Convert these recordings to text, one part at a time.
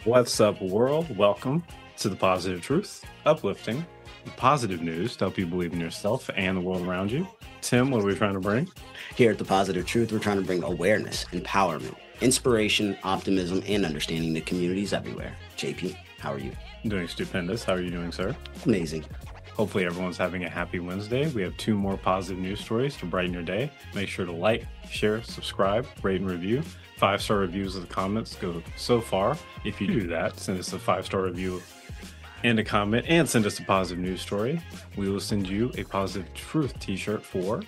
What's up, world? Welcome to the Positive Truth, uplifting positive news to help you believe in yourself and the world around you. Tim, what are we trying to bring? Here at The Positive Truth, we're trying to bring awareness, empowerment, inspiration, optimism, and understanding to communities everywhere. JP, how are you? I'm doing stupendous. How are you doing, sir? Amazing. Hopefully everyone's having a happy Wednesday. We have 2 more positive news stories to brighten your day. Make sure to like, share, subscribe, rate, and review. 5-star reviews of the comments go so far. If you do that, send us a 5-star review and a comment, and send us a positive news story. We will send you a Positive Truth t-shirt for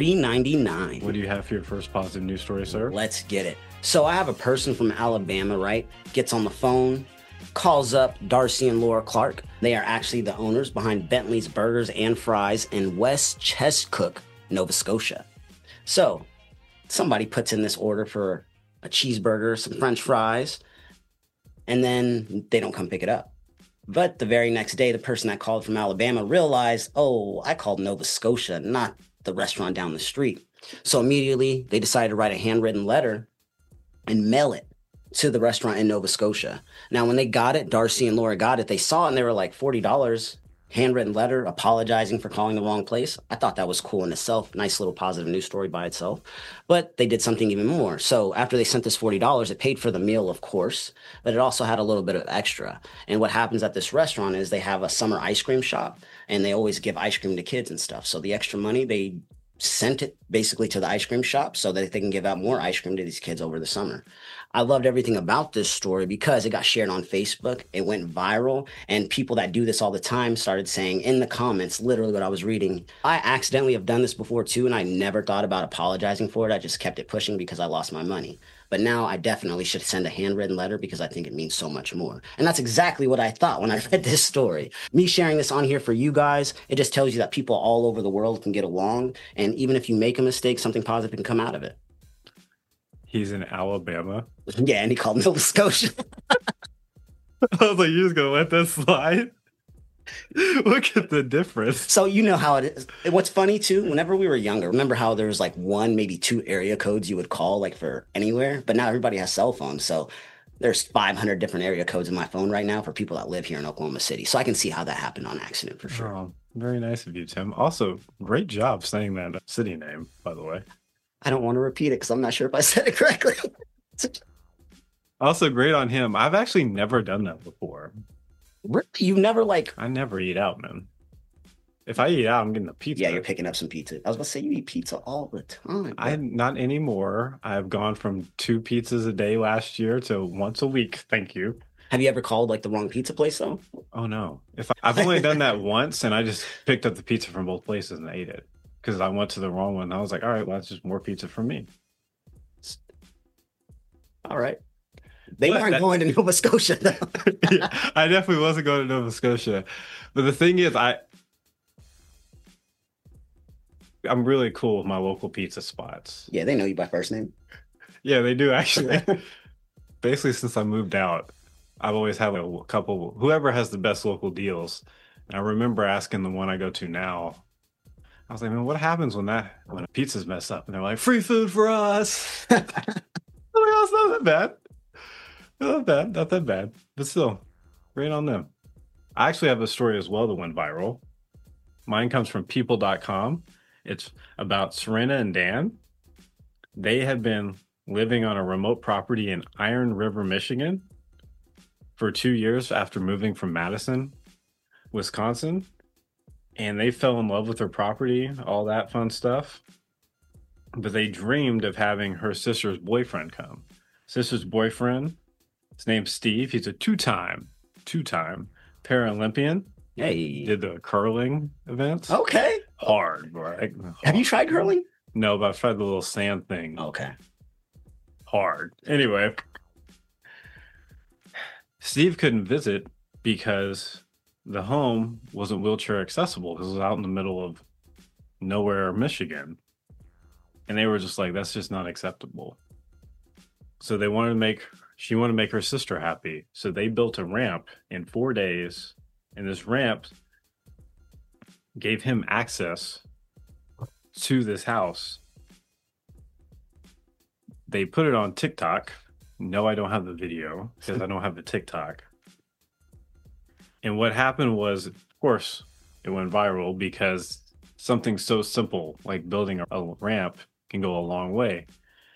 $3.99. What do you have for your first positive news story, sir? Let's get it. So I have a person from Alabama, right? Gets on the phone, calls up Darcy and Laura Clark. They are actually the owners behind Bentley's Burgers and Fries in West Chescook, Nova Scotia. So somebody puts in this order for a cheeseburger, some French fries, and then they don't come pick it up. But the very next day, the person that called from Alabama realized, oh, I called Nova Scotia, not the restaurant down the street. So immediately they decided to write a handwritten letter and mail it to the restaurant in Nova Scotia. Now, when they got it, Darcy and Laura got it, they saw it and they were like, $40, handwritten letter, apologizing for calling the wrong place. I thought that was cool in itself. Nice little positive news story by itself. But they did something even more. So after they sent this $40, it paid for the meal, of course, but it also had a little bit of extra. And what happens at this restaurant is they have a summer ice cream shop, and they always give ice cream to kids and stuff. So the extra money, they sent it basically to the ice cream shop so that they can give out more ice cream to these kids over the summer. I loved everything about this story because it got shared on Facebook. It went viral, and people that do this all the time started saying in the comments, literally what I was reading, I accidentally have done this before too, and I never thought about apologizing for it. I just kept it pushing because I lost my money. But now I definitely should send a handwritten letter because I think it means so much more. And that's exactly what I thought when I read this story. Me sharing this on here for you guys, it just tells you that people all over the world can get along. And even if you make a mistake, something positive can come out of it. He's in Alabama. Yeah, and he called Nova Scotia. I was like, you're just going to let that slide? Look at the difference. So you know how it is. What's funny too, whenever we were younger, remember how there was like 1, maybe 2 area codes you would call like for anywhere? But now everybody has cell phones. So there's 500 different area codes in my phone right now for people that live here in Oklahoma City. So I can see how that happened on accident for sure. Oh, very nice of you, Tim. Also, great job saying that city name, by the way. I don't want to repeat it because I'm not sure if I said it correctly. Also, great on him. I've actually never done that before. Really? You've never I never eat out, man. If I eat out, I'm getting a pizza. Yeah, you're picking up some pizza. I was about to say you eat pizza all the time. Not anymore. I've gone from 2 pizzas a day last year to once a week. Thank you. Have you ever called like the wrong pizza place though? Oh no. I've only done that once, and I just picked up the pizza from both places and ate it because I went to the wrong one. And I was like, all right, well, that's just more pizza for me. All right. They weren't going to Nova Scotia, though. Yeah, I definitely wasn't going to Nova Scotia. But the thing is, I'm really cool with my local pizza spots. Yeah, they know you by first name. Yeah, they do, actually. Basically, since I moved out, I've always had a couple, whoever has the best local deals. And I remember asking the one I go to now, I was like, man, what happens when pizzas mess up? And they're like, free food for us. I'm like, oh, it's not that bad. Not that bad. But still, great on them. I actually have a story as well that went viral. Mine comes from people.com. It's about Serena and Dan. They had been living on a remote property in Iron River, Michigan for 2 years after moving from Madison, Wisconsin. And they fell in love with their property, all that fun stuff. But they dreamed of having her sister's boyfriend come. Sister's boyfriend, his name's Steve. He's a two-time Paralympian. Hey. Did the curling events. Okay. Hard, right? Have you tried curling? No, but I've tried the little sand thing. Okay. Hard. Anyway, Steve couldn't visit because the home wasn't wheelchair accessible because it was out in the middle of nowhere, Michigan. And they were just like, that's just not acceptable. So she wanted to make her sister happy. So they built a ramp in 4 days. And this ramp gave him access to this house. They put it on TikTok No, I don't have the video because I don't have the TikTok. And what happened was, of course, it went viral because something so simple like building a ramp can go a long way.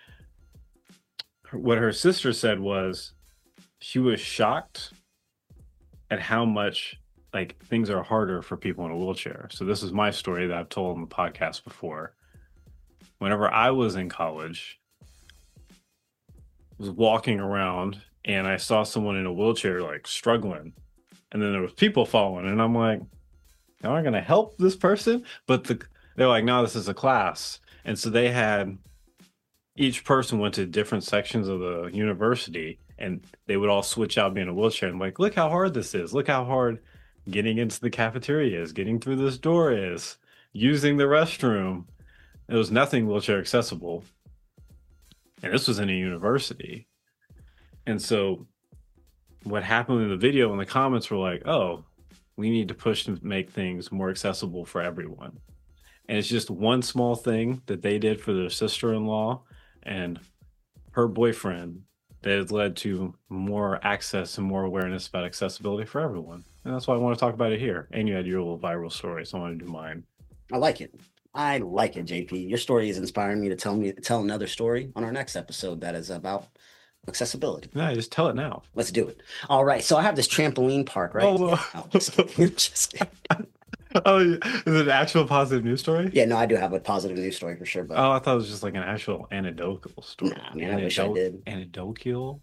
What her sister said was she was shocked at how much like things are harder for people in a wheelchair. So this is my story that I've told on the podcast before. Whenever I was in college, I was walking around and I saw someone in a wheelchair like struggling, and then there was people following, and I'm like, am I gonna help this person? But they're like, no, this is a class. And so they had each person went to different sections of the university, and they would all switch out being in a wheelchair. And I'm like, look how hard this is. Look how hard getting into the cafeteria is, getting through this door is, using the restroom. It was nothing wheelchair accessible. And this was in a university. And so what happened in the video in the comments were like, oh, we need to push to make things more accessible for everyone. And it's just one small thing that they did for their sister-in-law and her boyfriend that has led to more access and more awareness about accessibility for everyone. And that's why I want to talk about it here. And you had your little viral story, so I want to do mine. I like it. I like it, JP. Your story is inspiring me to tell another story on our next episode that is about accessibility. Yeah, just tell it now. Let's do it. All right. So I have this trampoline park, right? Oh, just kidding. Just kidding. Oh, is it an actual positive news story? Yeah, no, I do have a positive news story for sure. But oh, I thought it was just like an actual anecdotal story. Nah, man, I wish I did. Anecdotal,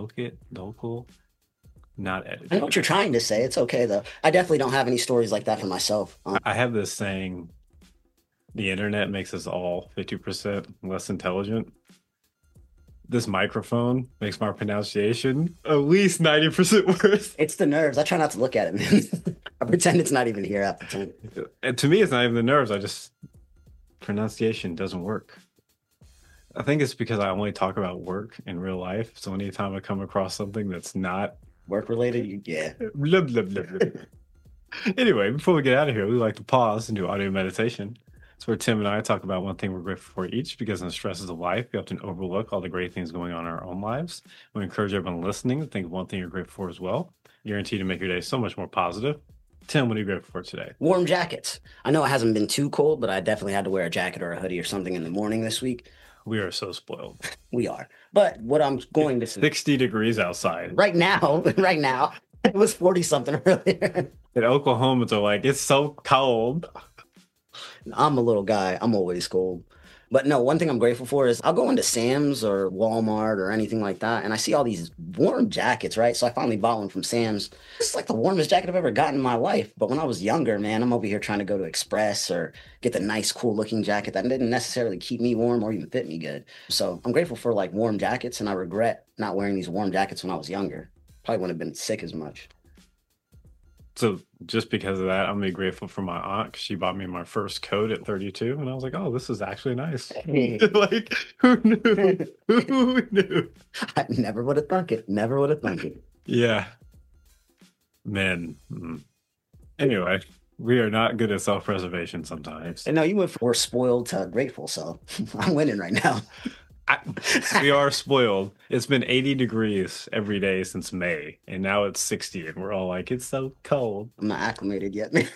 not edited. I know what you're trying to say. It's okay though. I definitely don't have any stories like that for myself. I have this saying: the internet makes us all 50% less intelligent. This microphone makes my pronunciation at least 90% worse. It's the nerves. I try not to look at it, man. I pretend it's not even here half the time. And to me, it's not even the nerves. Pronunciation doesn't work. I think it's because I only talk about work in real life. So anytime I come across something that's not work related, yeah. Blah, blah, blah, blah. Anyway, before we get out of here, we like to pause and do audio meditation. It's where Tim and I talk about one thing we're grateful for each, because in the stresses of life, we often overlook all the great things going on in our own lives. We encourage everyone listening to think of one thing you're grateful for as well. Guaranteed to make your day so much more positive. Tim, what are you grateful for today? Warm jackets. I know it hasn't been too cold, but I definitely had to wear a jacket or a hoodie or something in the morning this week. We are so spoiled. We are. But what I'm going to say, 60 degrees outside. Right now. It was 40 something earlier. In Oklahoma, they're like, it's so cold. I'm a little guy. I'm always cold. But no, one thing I'm grateful for is I'll go into Sam's or Walmart or anything like that, and I see all these warm jackets, right? So I finally bought one from Sam's. It's like the warmest jacket I've ever gotten in my life. But when I was younger, man, I'm over here trying to go to Express or get the nice, cool looking jacket that didn't necessarily keep me warm or even fit me good. So I'm grateful for like warm jackets, and I regret not wearing these warm jackets when I was younger. Probably wouldn't have been sick as much. So just because of that, I'm gonna be grateful for my aunt. She bought me my first coat at 32, and I was like, "Oh, this is actually nice." Like, who knew? Who knew? I never would have thunk it. Never would have thunk it. Yeah, man. Anyway, we are not good at self-preservation sometimes. And no, you went from we're spoiled to grateful, so I'm winning right now. We are spoiled. It's been 80 degrees every day since May, and now it's 60, and we're all like, it's so cold. I'm not acclimated yet, man.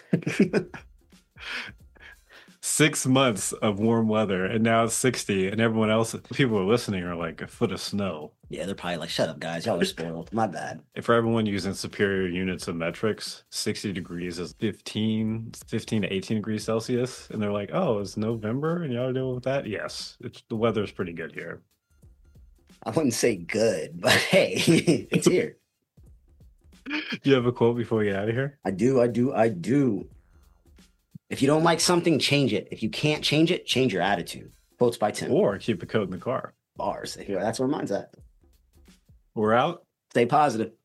6 months of warm weather, and now it's 60, and everyone else, people are listening, are like a foot of snow. Yeah, they're probably like, shut up, guys. Y'all are spoiled. My bad. And for everyone using superior units of metrics, 60 degrees is 15 to 18 degrees Celsius. And they're like, oh, it's November and y'all are dealing with that? Yes, the weather's pretty good here. I wouldn't say good, but hey, it's here. Do you have a quote before we get out of here? I do. If you don't like something, change it. If you can't change it, change your attitude. Quotes by Tim. Or keep the coat in the car. Bars. That's where mine's at. We're out. Stay positive.